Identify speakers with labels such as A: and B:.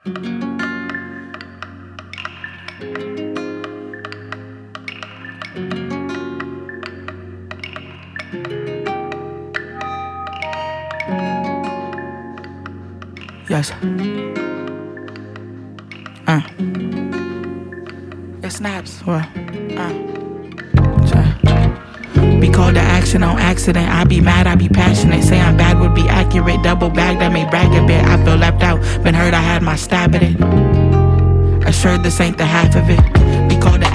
A: Yes. It snaps. What? Be called to action on accident. I be mad, I be passionate. Say I'm bad would be accurate. Double bagged, I may brag a bit. I feel left out, been hurt, I had my stab at it. Assured this ain't the half of it. Be called to